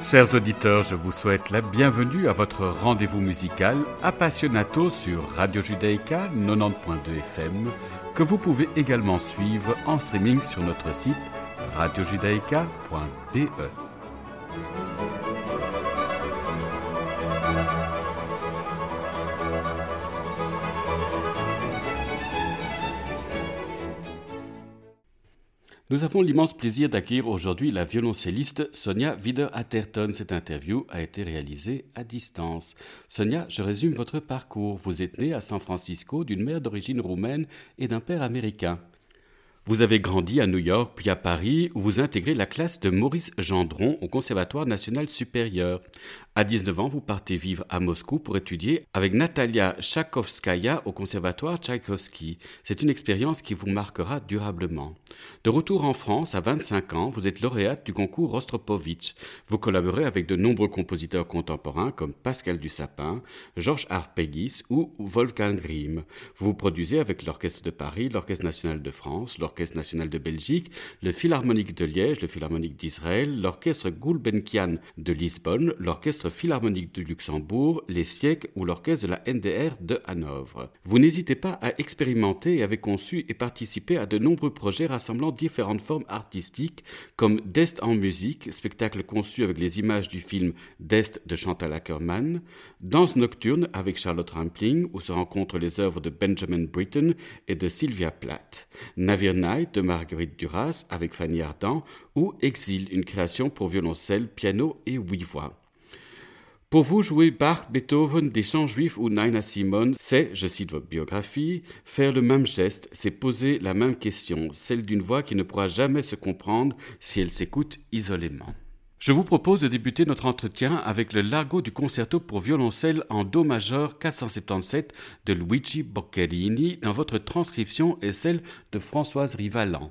Chers auditeurs, je vous souhaite la bienvenue à votre rendez-vous musical Appassionato sur Radio Judaïka 90.2 FM, que vous pouvez également suivre en streaming sur notre site radiojudaïka.be. Nous avons l'immense plaisir d'accueillir aujourd'hui la violoncelliste Sonia Wider-Atherton. Cette interview a été réalisée à distance. Sonia, je résume votre parcours. Vous êtes née à San Francisco d'une mère d'origine roumaine et d'un père américain. Vous avez grandi à New York puis à Paris où vous intégrez la classe de Maurice Gendron au Conservatoire national supérieur. À 19 ans, vous partez vivre à Moscou pour étudier avec Natalia Tchaïkovskaya au Conservatoire Tchaïkovski. C'est une expérience qui vous marquera durablement. De retour en France, à 25 ans, vous êtes lauréate du concours Rostropovitch. Vous collaborez avec de nombreux compositeurs contemporains comme Pascal Dussapin, Georges Harpegis ou Wolfgang Grimm. Vous vous produisez avec l'Orchestre de Paris, l'Orchestre national de France, l'Orchestre national de Belgique, le Philharmonique de Liège, le Philharmonique d'Israël, l'Orchestre Gulbenkian de Lisbonne, l'Orchestre Philharmonique de Luxembourg, les Siècles ou l'Orchestre de la NDR de Hanovre. Vous n'hésitez pas à expérimenter et avez conçu et participé à de nombreux projets rassemblant différentes formes artistiques comme D'Est en musique, spectacle conçu avec les images du film D'Est de Chantal Akerman, Danse nocturne avec Charlotte Rampling où se rencontrent les œuvres de Benjamin Britten et de Sylvia Plath, Navire Night de Marguerite Duras avec Fanny Ardant ou Exil, une création pour violoncelle, piano et 8 voix. Pour vous, jouer Bach, Beethoven, des chants juifs ou Nina Simone, c'est, je cite votre biographie, faire le même geste, c'est poser la même question, celle d'une voix qui ne pourra jamais se comprendre si elle s'écoute isolément. Je vous propose de débuter notre entretien avec le Largo du concerto pour violoncelle en Do majeur 477 de Luigi Boccherini dans votre transcription et celle de Françoise Rivalan.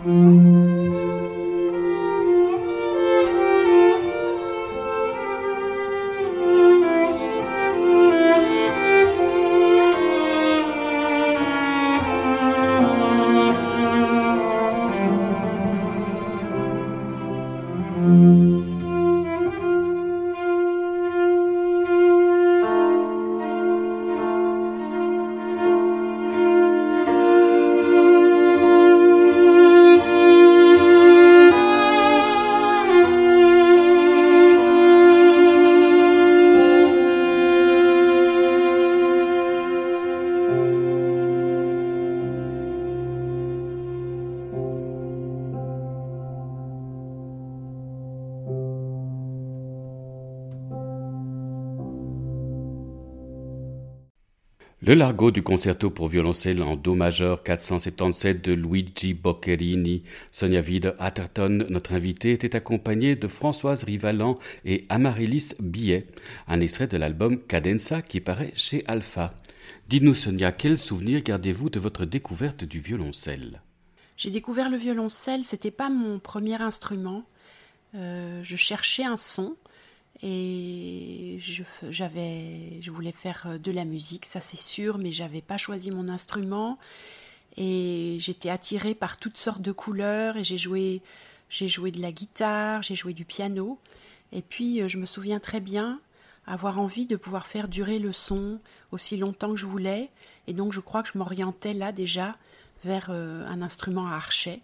Le largo du concerto pour violoncelle en do majeur 477 de Luigi Boccherini. Sonia Wider-Atherton, notre invitée, était accompagnée de Françoise Rivalan et Amaryllis Billet, un extrait de l'album Cadenza qui paraît chez Alpha. Dites-nous Sonia, quel souvenir gardez-vous de votre découverte du violoncelle ? J'ai découvert le violoncelle, c'était pas mon premier instrument. Je cherchais un son. Et je voulais faire de la musique, ça c'est sûr, mais j'avais pas choisi mon instrument. Et j'étais attirée par toutes sortes de couleurs et j'ai joué de la guitare, j'ai joué du piano. Et puis je me souviens très bien avoir envie de pouvoir faire durer le son aussi longtemps que je voulais. Et donc je crois que je m'orientais là déjà vers un instrument à archet.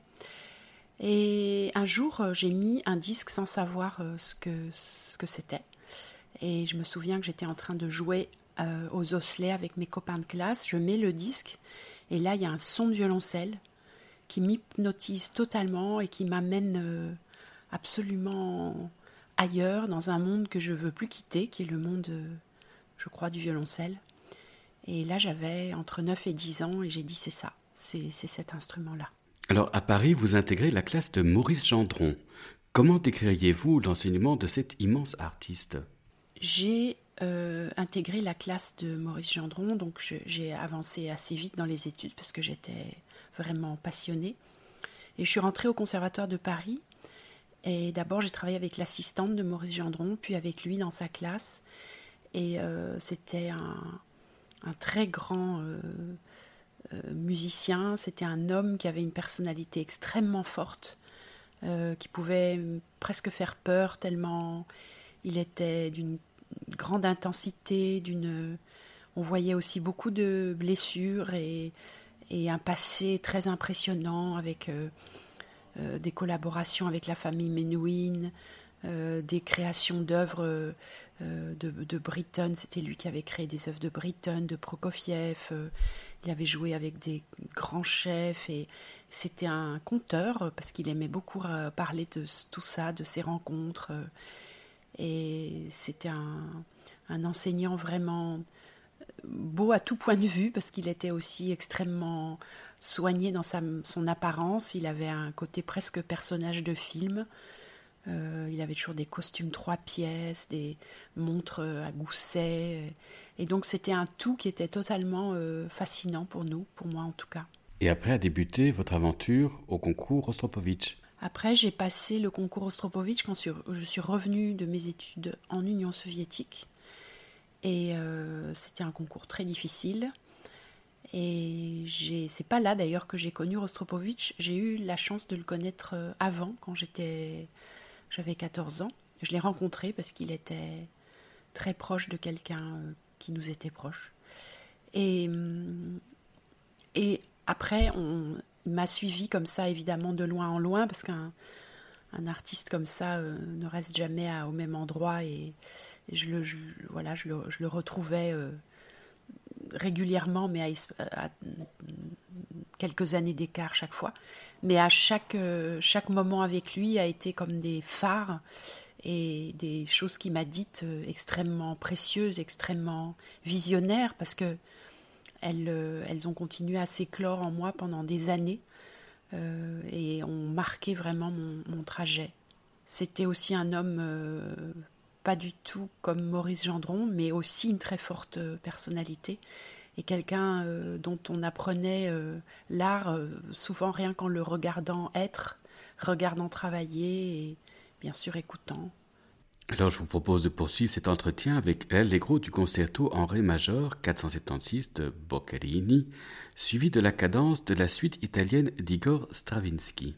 Et un jour, j'ai mis un disque sans savoir ce que c'était. Et je me souviens que j'étais en train de jouer aux osselets avec mes copains de classe. Je mets le disque et là, il y a un son de violoncelle qui m'hypnotise totalement et qui m'amène absolument ailleurs, dans un monde que je ne veux plus quitter, qui est le monde, je crois, du violoncelle. Et là, j'avais entre 9 et 10 ans et j'ai dit, c'est ça, c'est cet instrument-là. Alors, à Paris, vous intégrez la classe de Maurice Gendron. Comment décririez-vous l'enseignement de cet immense artiste ? J'ai intégré la classe de Maurice Gendron, donc j'ai avancé assez vite dans les études parce que j'étais vraiment passionnée. Et je suis rentrée au Conservatoire de Paris. Et d'abord, j'ai travaillé avec l'assistante de Maurice Gendron, puis avec lui dans sa classe. Et c'était un très grand... musicien, c'était un homme qui avait une personnalité extrêmement forte, qui pouvait presque faire peur tellement il était d'une grande intensité, on voyait aussi beaucoup de blessures et un passé très impressionnant avec des collaborations avec la famille Menuhin, des créations d'œuvres de Britten, c'était lui qui avait créé des œuvres de Britten, de Prokofiev. Il avait joué avec des grands chefs et c'était un conteur parce qu'il aimait beaucoup parler de tout ça, de ses rencontres. Et c'était un enseignant vraiment beau à tout point de vue parce qu'il était aussi extrêmement soigné dans son apparence. Il avait un côté presque personnage de film. Il avait toujours des costumes 3 pièces, des montres à gousset. Et donc c'était un tout qui était totalement fascinant pour nous, pour moi en tout cas. Et après a débuté votre aventure au concours Rostropovitch. Après j'ai passé le concours Rostropovitch quand je suis revenue de mes études en Union soviétique. Et c'était un concours très difficile. Et c'est pas là d'ailleurs que j'ai connu Rostropovitch. J'ai eu la chance de le connaître avant, quand j'avais 14 ans. Je l'ai rencontré parce qu'il était très proche de quelqu'un qui nous était proche. Et après, il m'a suivi comme ça, évidemment, de loin en loin, parce qu'un artiste comme ça ne reste jamais au même endroit. Et je le retrouvais régulièrement, mais à quelques années d'écart chaque fois. Mais à chaque moment avec lui a été comme des phares et des choses qu'il m'a dites extrêmement précieuses, extrêmement visionnaires, parce que elles ont continué à s'éclore en moi pendant des années et ont marqué vraiment mon trajet. C'était aussi un homme pas du tout comme Maurice Gendron, mais aussi une très forte personnalité. et quelqu'un dont on apprenait l'art, souvent rien qu'en le regardant être, regardant travailler et bien sûr écoutant. Alors je vous propose de poursuivre cet entretien avec l'allegro du concerto en ré majeur 476 de Boccherini, suivi de la cadence de la suite italienne d'Igor Stravinsky.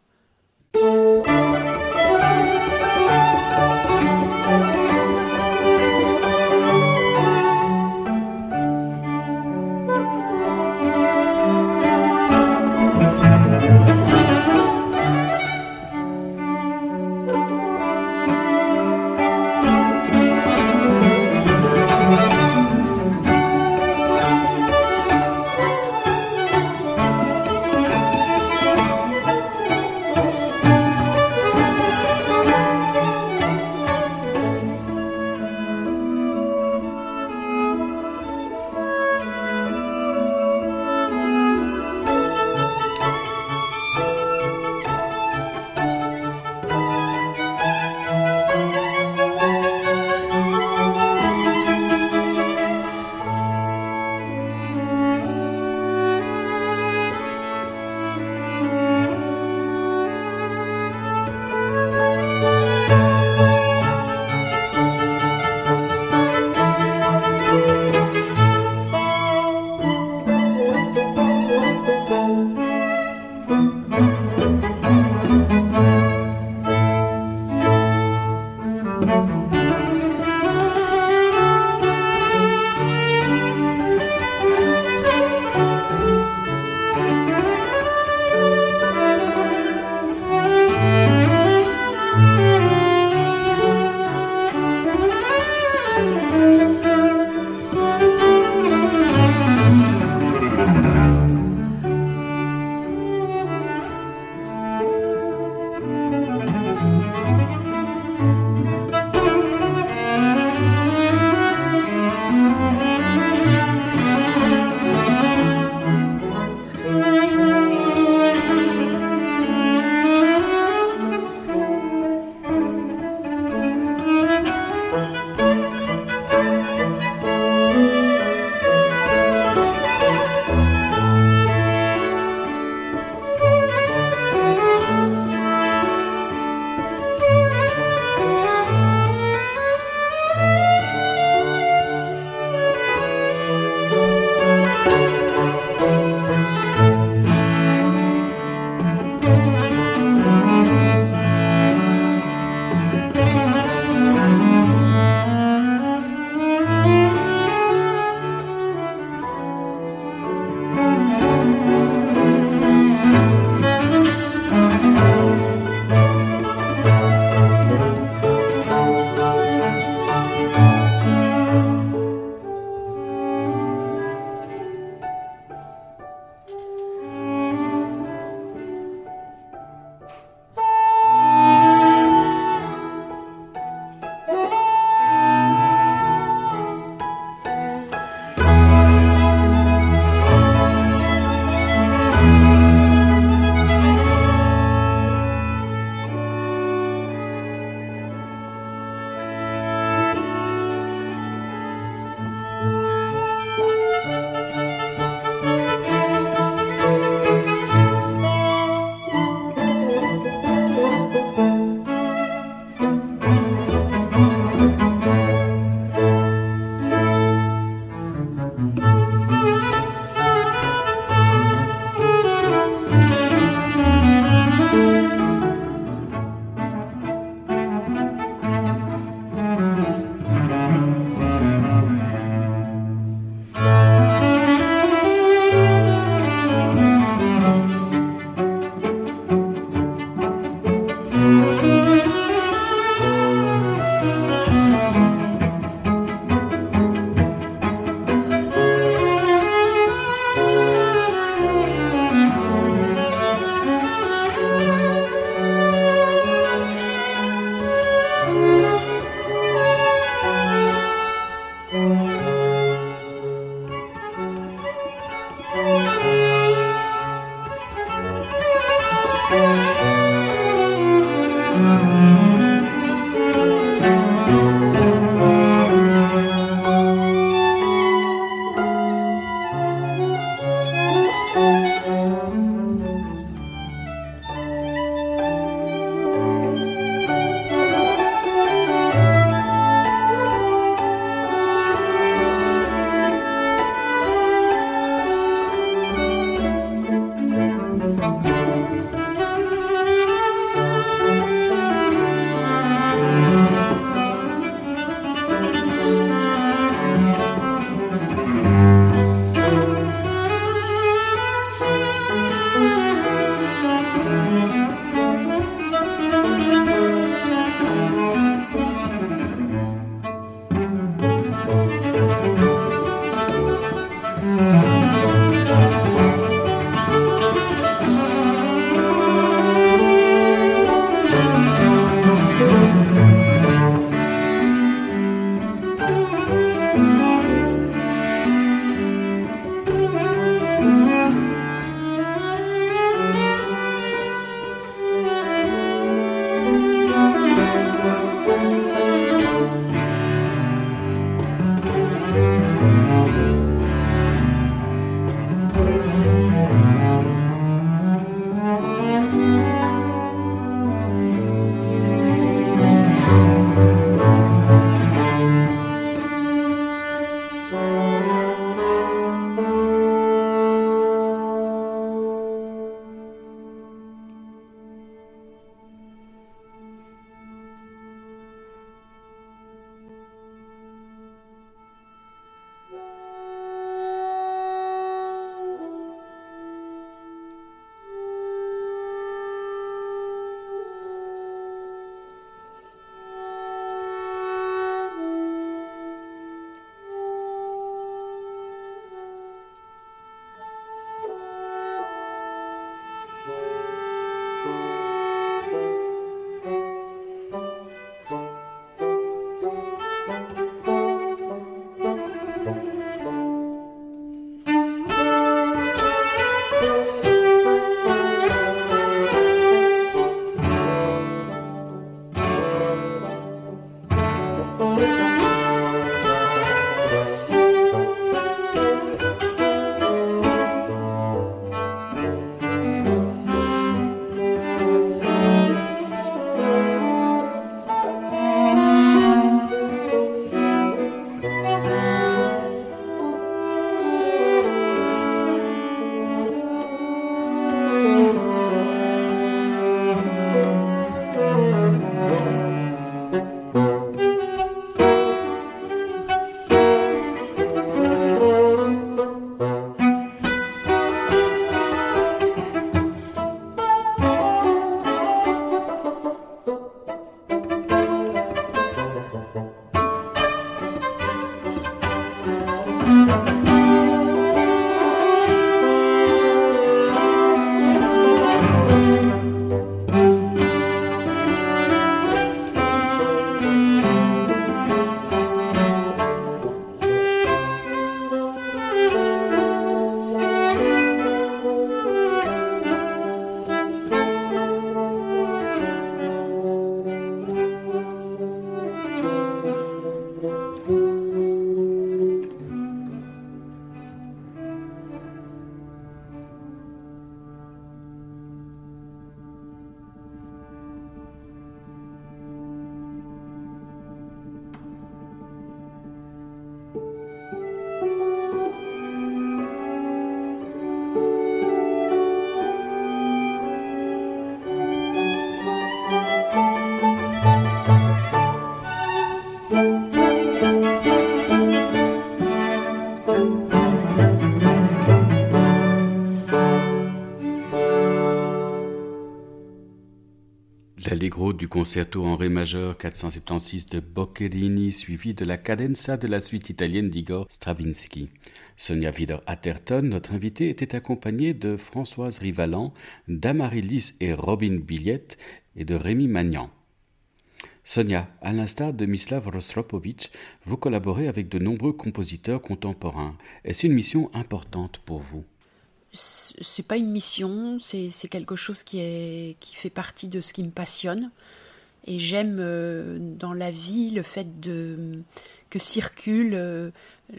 L'allegro du concerto en ré majeur 476 de Boccherini, suivi de la cadenza de la suite italienne d'Igor Stravinsky. Sonia Wider-Atherton, notre invitée, était accompagnée de Françoise Rivalan, d'Amaryllis et Robin Billiet et de Rémi Magnan. Sonia, à l'instar de Mislav Rostropovitch, vous collaborez avec de nombreux compositeurs contemporains. Est-ce une mission importante pour vous ? C'est pas une mission, c'est quelque chose qui fait partie de ce qui me passionne. Et j'aime dans la vie le fait que circulent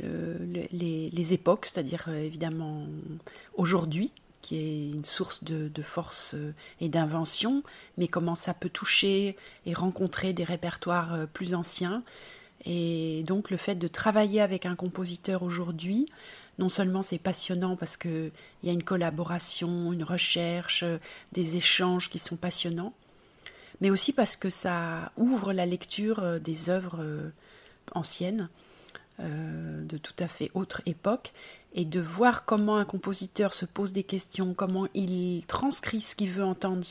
les époques, c'est-à-dire évidemment aujourd'hui, qui est une source de force et d'invention, mais comment ça peut toucher et rencontrer des répertoires plus anciens. Et donc le fait de travailler avec un compositeur aujourd'hui, non seulement c'est passionnant parce qu'il y a une collaboration, une recherche, des échanges qui sont passionnants, mais aussi parce que ça ouvre la lecture des œuvres anciennes, de tout à fait autre époque, et de voir comment un compositeur se pose des questions, comment il transcrit ce qu'il veut entendre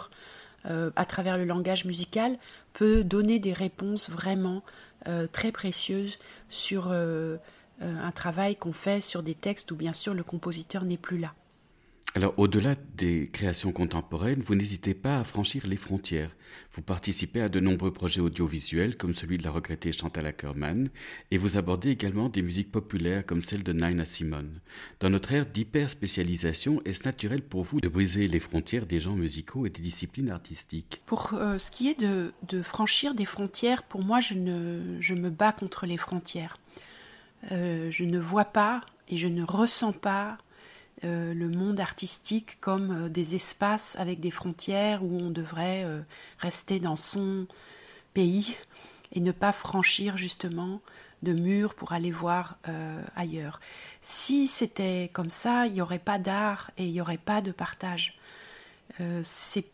à travers le langage musical, peut donner des réponses vraiment très précieuses sur un travail qu'on fait sur des textes où bien sûr le compositeur n'est plus là. Alors, au-delà des créations contemporaines, vous n'hésitez pas à franchir les frontières. Vous participez à de nombreux projets audiovisuels, comme celui de la regrettée Chantal Akerman, et vous abordez également des musiques populaires comme celle de Nina Simone. Dans notre ère d'hyper-spécialisation, est-ce naturel pour vous de briser les frontières des genres musicaux et des disciplines artistiques ? Pour ce qui est de franchir des frontières, pour moi, je me bats contre les frontières. Je ne vois pas et je ne ressens pas le monde artistique comme des espaces avec des frontières où on devrait rester dans son pays et ne pas franchir justement de murs pour aller voir ailleurs. Si c'était comme ça, il n'y aurait pas d'art et il n'y aurait pas de partage. C'est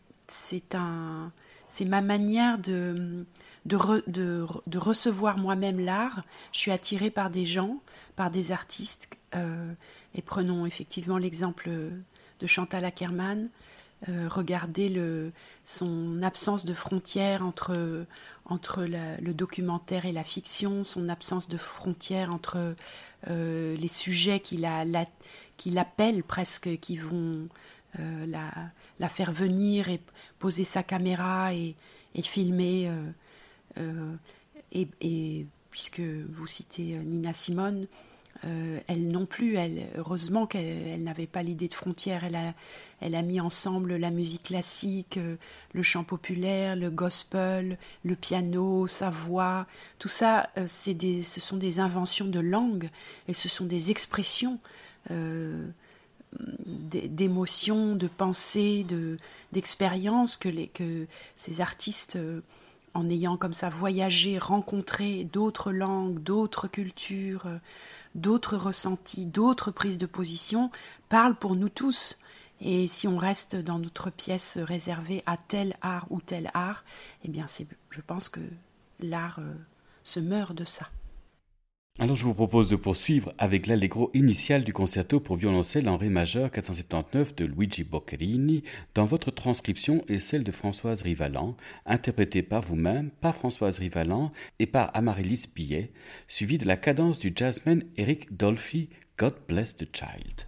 ma manière de recevoir moi-même l'art. Je suis attirée par des gens, par des artistes, et prenons effectivement l'exemple de Chantal Akerman. Regardez son absence de frontières entre le documentaire et la fiction, son absence de frontières entre les sujets qui l'appellent presque, qui vont la faire venir et poser sa caméra et filmer. Et puisque vous citez Nina Simone, elle non plus, heureusement qu'elle n'avait pas l'idée de frontières. Elle a mis ensemble la musique classique, le chant populaire, le gospel, le piano, sa voix. Tout ça, ce sont des inventions de langue et ce sont des expressions d'émotions, de pensées, d'expériences que ces artistes, en ayant comme ça voyagé, rencontré d'autres langues, d'autres cultures, d'autres ressentis, d'autres prises de position, parlent pour nous tous. Et si on reste dans notre pièce réservée à tel art ou tel art, eh bien je pense que l'art se meurt de ça. Alors je vous propose de poursuivre avec l'allegro initial du concerto pour violoncelle en ré majeur 479 de Luigi Boccherini dans votre transcription et celle de Françoise Rivalan, interprétée par vous-même, par Françoise Rivalan et par Amaryllis Billet, suivie de la cadence du jazzman Eric Dolphy, God Bless the Child.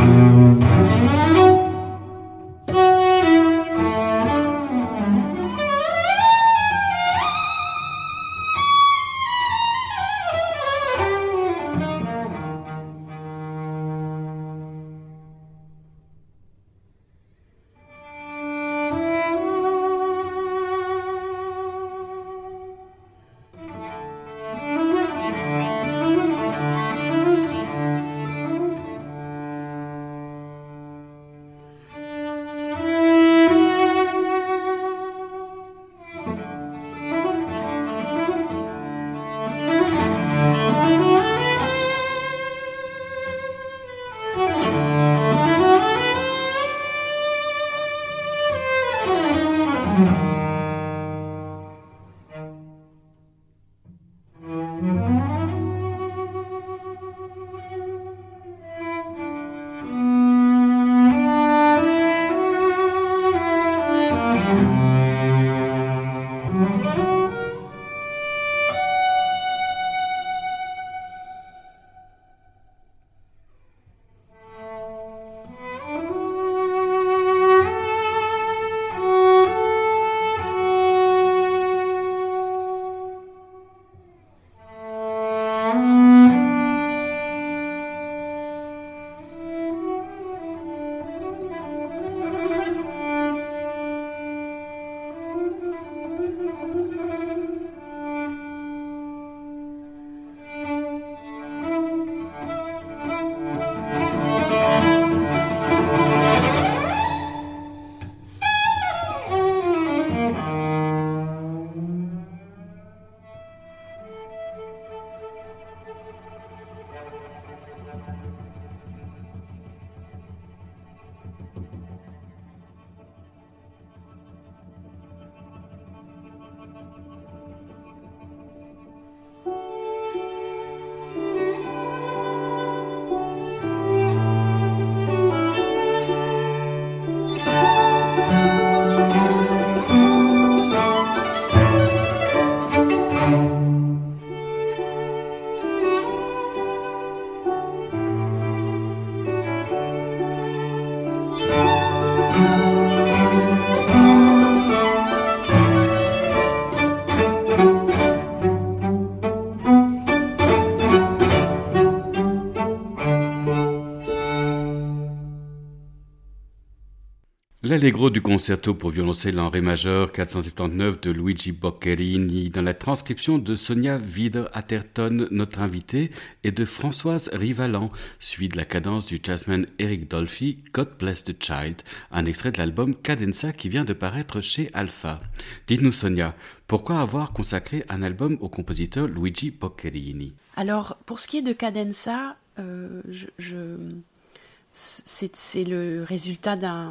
L'allegro du concerto pour violoncelle en ré majeur 479 de Luigi Boccherini dans la transcription de Sonia Wider-Atherton, notre invitée, et de Françoise Rivalan, suivi de la cadence du jazzman Eric Dolphy, God Bless the Child, un extrait de l'album Cadenza qui vient de paraître chez Alpha. Dites-nous Sonia, pourquoi avoir consacré un album au compositeur Luigi Boccherini? Alors, pour ce qui est de Cadenza, c'est le résultat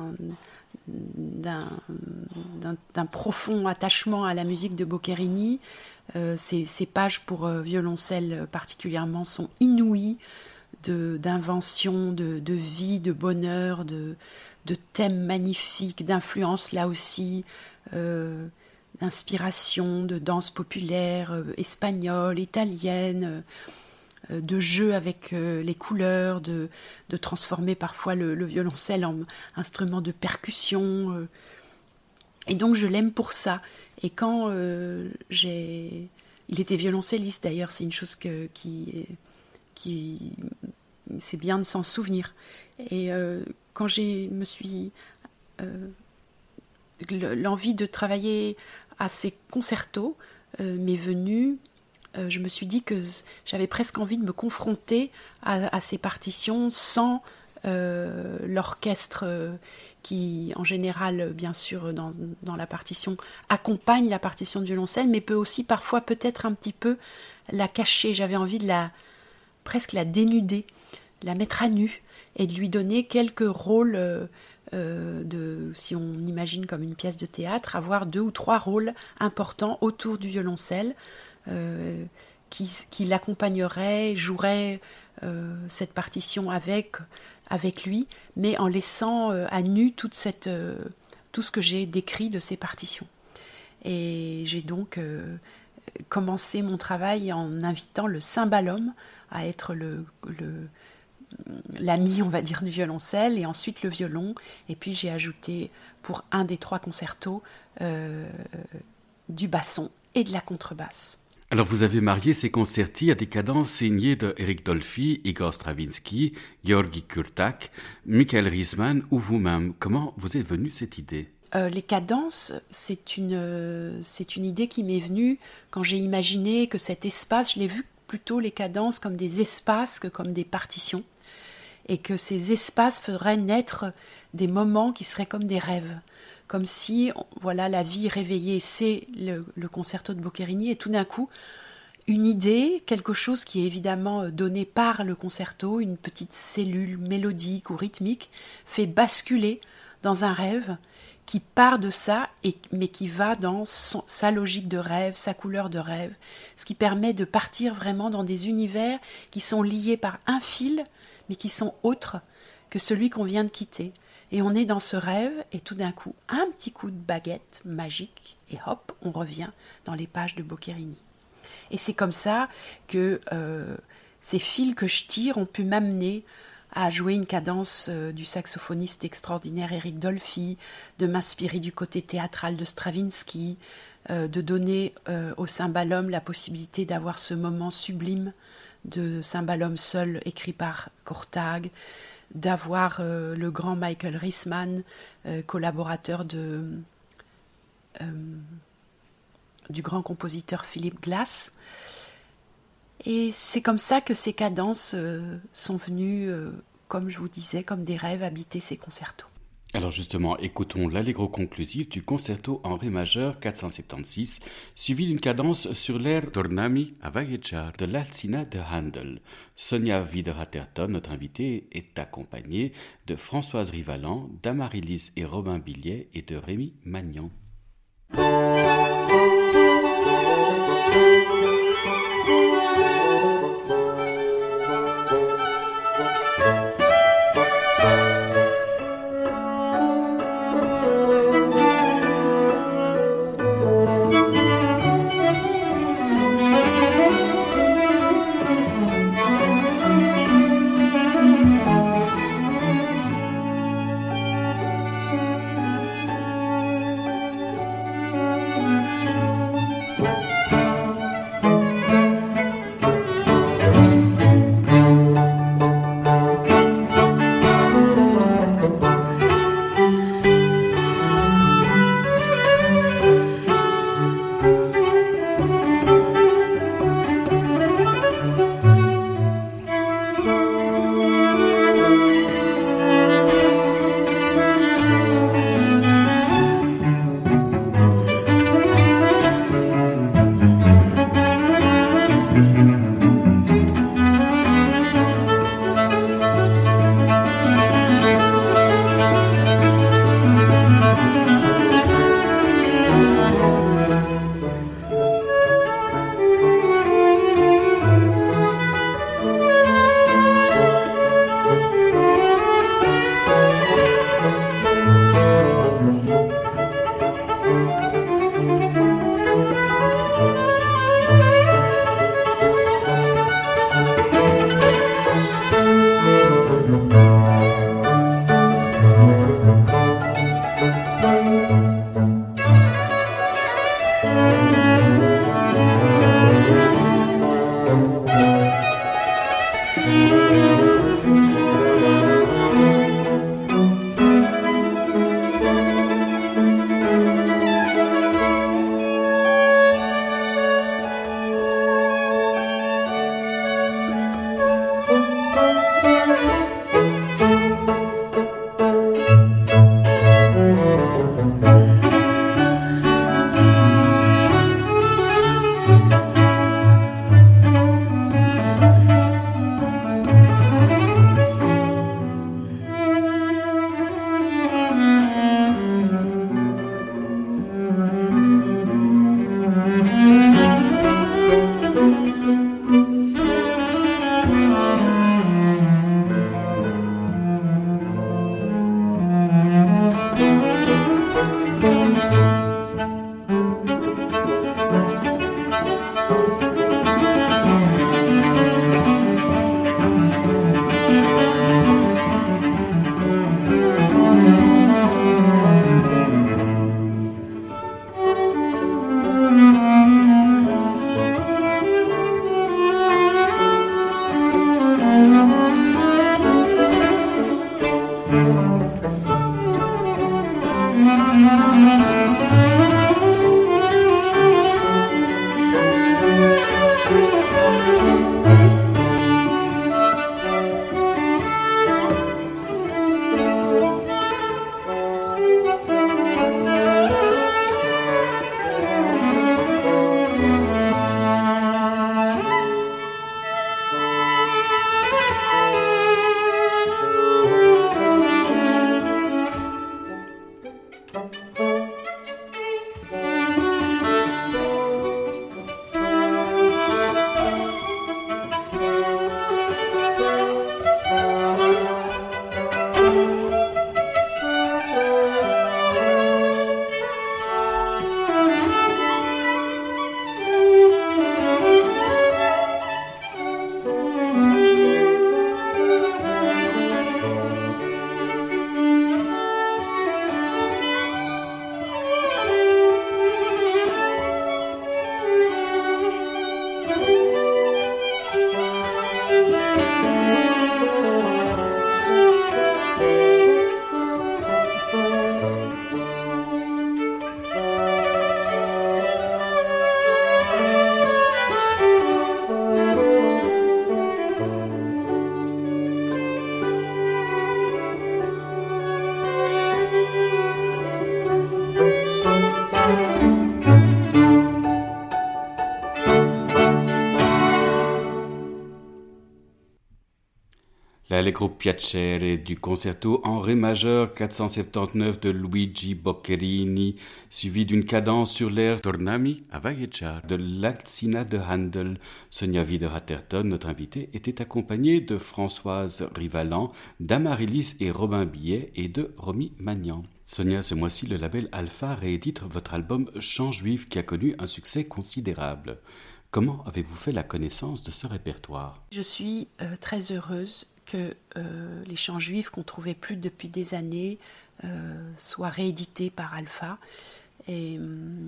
d'un profond attachement à la musique de Boccherini. Ces pages pour violoncelle particulièrement sont inouïes d'invention, de vie, de bonheur, de thèmes magnifiques, d'influence là aussi, d'inspiration, de danse populaire espagnole, italienne, de jeu avec les couleurs, de transformer parfois le violoncelle en instrument de percussion. Et donc je l'aime pour ça. Et quand il était violoncelliste d'ailleurs, c'est une chose qui c'est bien de s'en souvenir. Et quand me suis l'envie de travailler à ces concertos m'est venue, je me suis dit que j'avais presque envie de me confronter à ces partitions sans l'orchestre qui, en général, bien sûr, dans la partition, accompagne la partition de violoncelle, mais peut aussi parfois peut-être un petit peu la cacher. J'avais envie de presque la dénuder, la mettre à nu et de lui donner quelques rôles si on imagine comme une pièce de théâtre, avoir 2 ou 3 rôles importants autour du violoncelle, qui l'accompagnerait, jouerait cette partition avec lui, mais en laissant à nu tout ce que j'ai décrit de ces partitions. Et j'ai donc commencé mon travail en invitant le cymbalum à être l'ami, on va dire, du violoncelle, et ensuite le violon. Et puis j'ai ajouté, pour un des 3 concertos, du basson et de la contrebasse. Alors vous avez marié ces concerti à des cadences signées de Eric Dolphy, Igor Stravinsky, Georgi Kurtak, Michael Riesman ou vous-même. Comment vous est venue cette idée ? Les cadences, c'est une idée qui m'est venue quand j'ai imaginé que cet espace, je l'ai vu plutôt les cadences comme des espaces que comme des partitions, et que ces espaces feraient naître des moments qui seraient comme des rêves, comme si, voilà, la vie réveillée, c'est le concerto de Boccherini, et tout d'un coup, une idée, quelque chose qui est évidemment donné par le concerto, une petite cellule mélodique ou rythmique, fait basculer dans un rêve qui part de ça, mais qui va dans sa logique de rêve, sa couleur de rêve, ce qui permet de partir vraiment dans des univers qui sont liés par un fil, mais qui sont autres que celui qu'on vient de quitter. Et on est dans ce rêve, et tout d'un coup, un petit coup de baguette magique, et hop, on revient dans les pages de Boccherini. Et c'est comme ça que ces fils que je tire ont pu m'amener à jouer une cadence du saxophoniste extraordinaire Eric Dolphy, de m'inspirer du côté théâtral de Stravinsky, de donner au cymbalum la possibilité d'avoir ce moment sublime de cymbalum seul écrit par Kurtak, d'avoir le grand Michael Riesman, collaborateur du grand compositeur Philip Glass. Et c'est comme ça que ces cadences sont venues, comme je vous disais, comme des rêves habiter ces concertos. Alors justement, écoutons l'allegro conclusif du concerto en ré majeur 476, suivi d'une cadence sur l'air Tornami a vagheggiare de l'Alcina de Handel. Sonia Wider-Atherton, notre invitée, est accompagnée de Françoise Rivalan, d'Amaryllis et Robin Billet et de Rémi Magnan. L'Allegro Piacere du concerto en ré majeur 479 de Luigi Boccherini, suivi d'une cadence sur l'air Tornami a Vagheggiare de l'Alcina de Handel. Sonia Wider-Atherton, notre invitée, était accompagnée de Françoise Rivalan, d'Amaryllis et Robin Billet et de Romy Magnan. Sonia, ce mois-ci, le label Alpha réédite votre album Chants juifs qui a connu un succès considérable. Comment avez-vous fait la connaissance de ce répertoire ? Je suis très heureuse que les chants juifs qu'on trouvait plus depuis des années soient réédités par Alpha et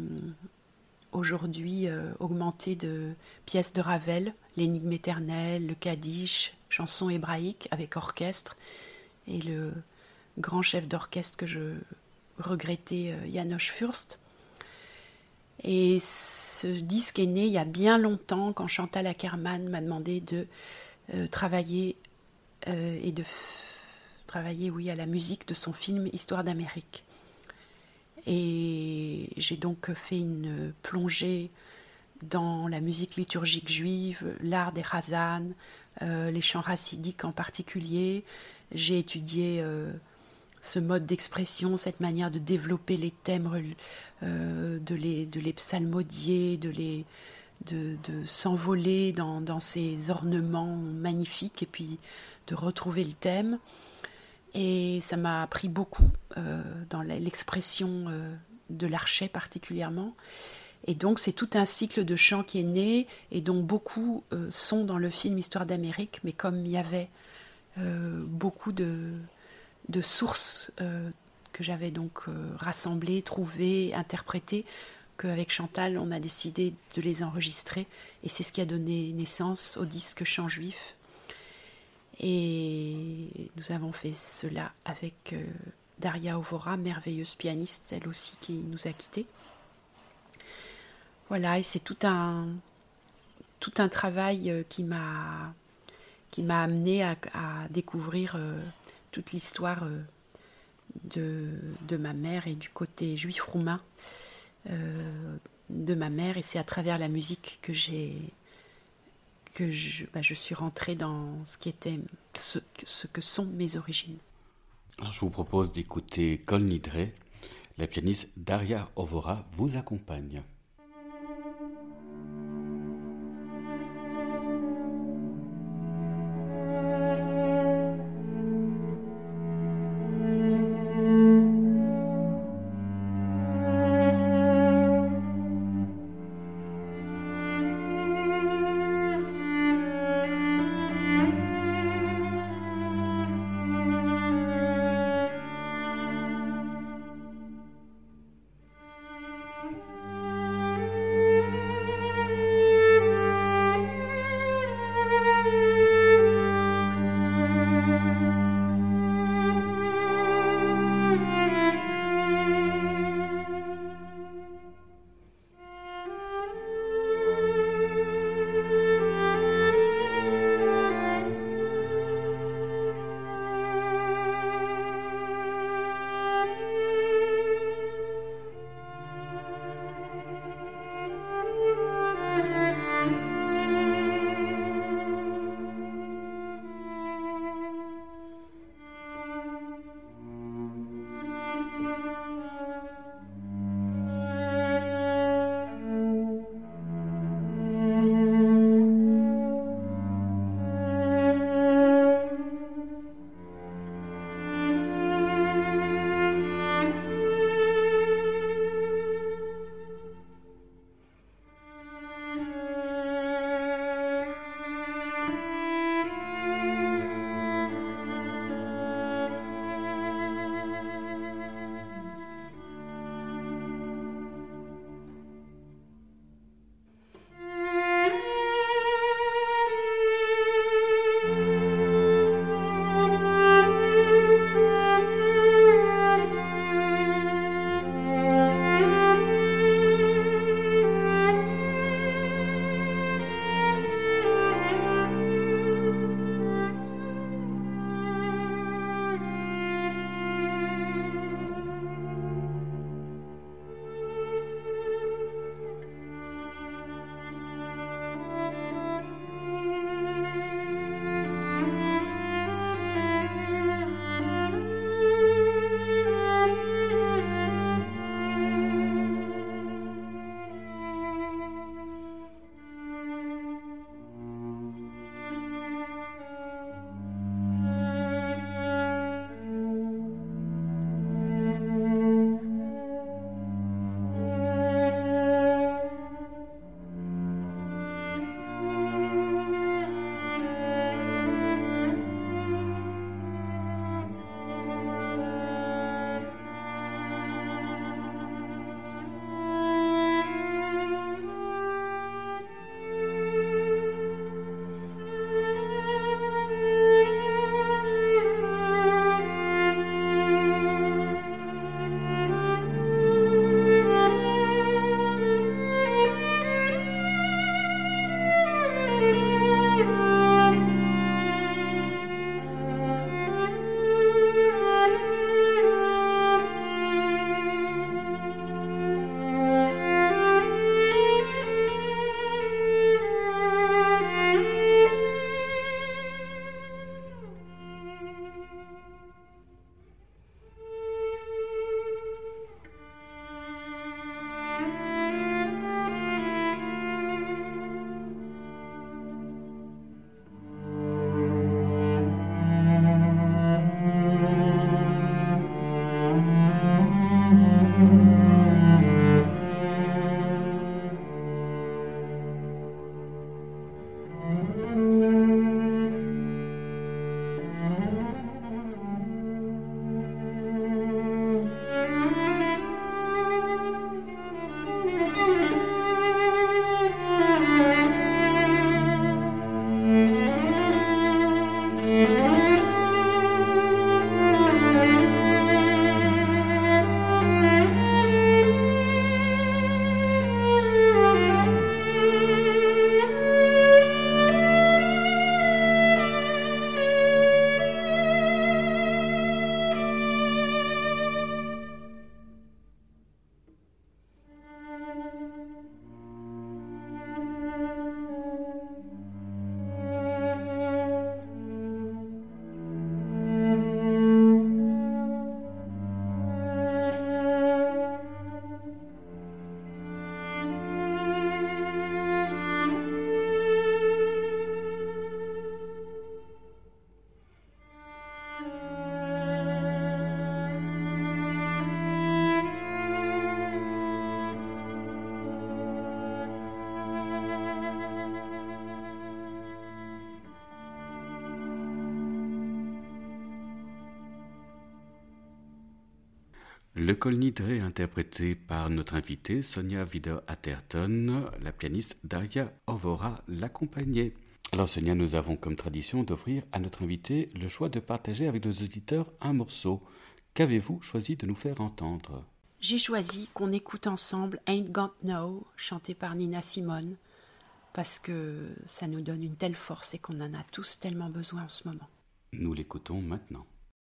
aujourd'hui augmentés de pièces de Ravel, l'énigme éternelle, le Kaddish, chansons hébraïques avec orchestre et le grand chef d'orchestre que je regrettais, Janosch Fürst. Et ce disque est né il y a bien longtemps quand Chantal Akerman m'a demandé de travailler à la musique de son film Histoire d'Amérique. Et j'ai donc fait une plongée dans la musique liturgique juive, l'art des Chazan, les chants chassidiques en particulier. J'ai étudié ce mode d'expression, cette manière de développer les thèmes, de les psalmodier, de s'envoler dans ces ornements magnifiques et puis de retrouver le thème. Et ça m'a appris beaucoup dans l'expression de l'archet particulièrement. Et donc c'est tout un cycle de chants qui est né et dont beaucoup sont dans le film Histoire d'Amérique, mais comme il y avait beaucoup de sources que j'avais donc rassemblées, trouvées, interprétées, qu'avec Chantal on a décidé de les enregistrer et c'est ce qui a donné naissance au disque Chants juifs. Et nous avons fait cela avec Daria Ovora, merveilleuse pianiste, elle aussi qui nous a quittés. Voilà, et c'est tout un travail qui m'a amené à découvrir toute l'histoire de ma mère et du côté juif roumain de ma mère. Et c'est à travers la musique que je suis rentrée dans ce que sont mes origines. Alors, je vous propose d'écouter Kol Nidre. La pianiste Daria Ovora vous accompagne. Le Kol Nidre interprété par notre invitée Sonia Wider-Atherton, la pianiste Daria Ovora l'accompagnait. Alors Sonia, nous avons comme tradition d'offrir à notre invitée le choix de partager avec nos auditeurs un morceau. Qu'avez-vous choisi de nous faire entendre ? J'ai choisi qu'on écoute ensemble Ain't Got No, chanté par Nina Simone, parce que ça nous donne une telle force et qu'on en a tous tellement besoin en ce moment. Nous l'écoutons maintenant.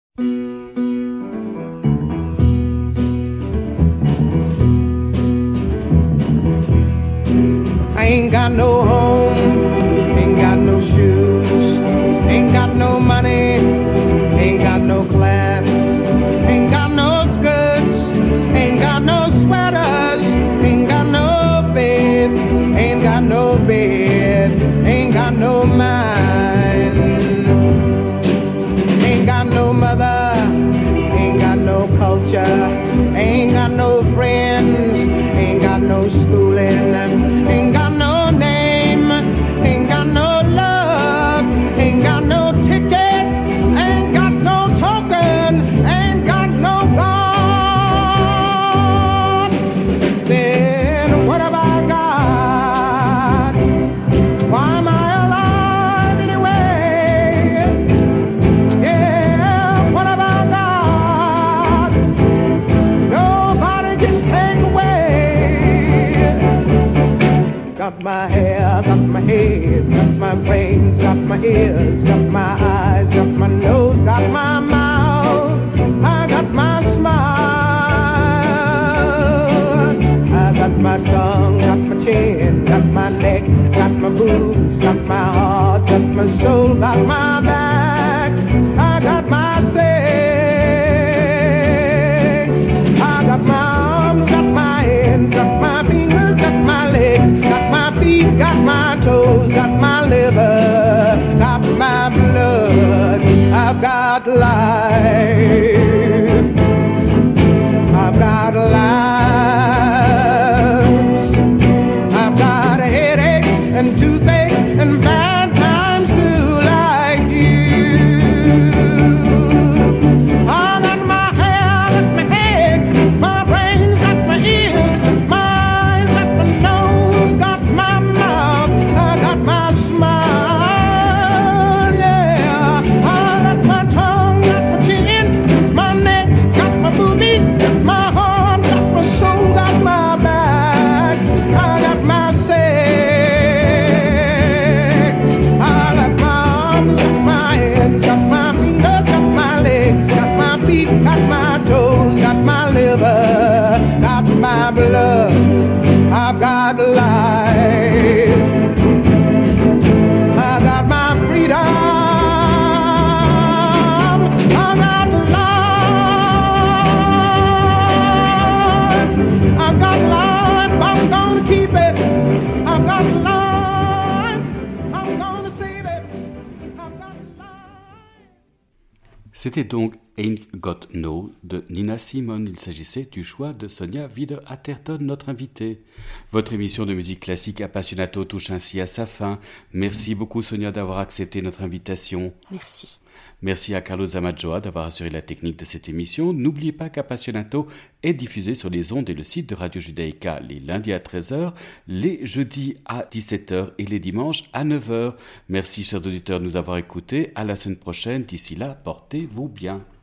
I ain't got no home, ain't got no shoes, ain't got no money, ain't got no class, ain't got no skirts, ain't got no sweaters, ain't got no faith, ain't got no bed, ain't got no mind, ain't got no mother, ain't got no culture, ain't got no friends, ain't got no schooling, ain't got no name, ain't got no love, ain't got no ticket, ain't got no token, ain't got no God. Then what have I got? Why am I alive anyway? Yeah, what have I got? Nobody can take away. Got my hair, got my head, got my brains, got my ears, got my eyes, got my nose, got my mouth, I got my smile, I got my tongue, got my chin, got my neck, got my boobs, got my heart, got my soul, got my back, I got my sex, I got my arms, got my hands, got my fingers, got my legs, got my feet, got my toes, got my liver, got my blood, I've got life, I've got lives, I've got a headache and toothache and bad times too like you. I got my hair, got my head, my brains, got my ears, my eyes, got my nose, got my mouth, I got my smile, yeah. I got my tongue, got my chin, my neck, got my boobies, got my heart, got my soul, got my back, I got my sex, I got my arms, got my hands, got my fingers, got my legs, got my feet, got my toes, got my liver, got my blood, I've got life, I got my freedom, I got life, I got life, I'm gonna keep it, I've got life, I'm gonna save it, I've got life. C'était donc Ain't Got No de Nina Simone. Il s'agissait du choix de Sonia Wider-Atherton, notre invitée. Votre émission de musique classique Appassionato touche ainsi à sa fin. Merci beaucoup Sonia d'avoir accepté notre invitation. Merci. Merci à Carlos Zamajoa d'avoir assuré la technique de cette émission. N'oubliez pas qu'Appassionato est diffusé sur les ondes et le site de Radio Judaïka les lundis à 13h, les jeudis à 17h et les dimanches à 9h. Merci chers auditeurs de nous avoir écoutés. À la semaine prochaine. D'ici là, portez-vous bien.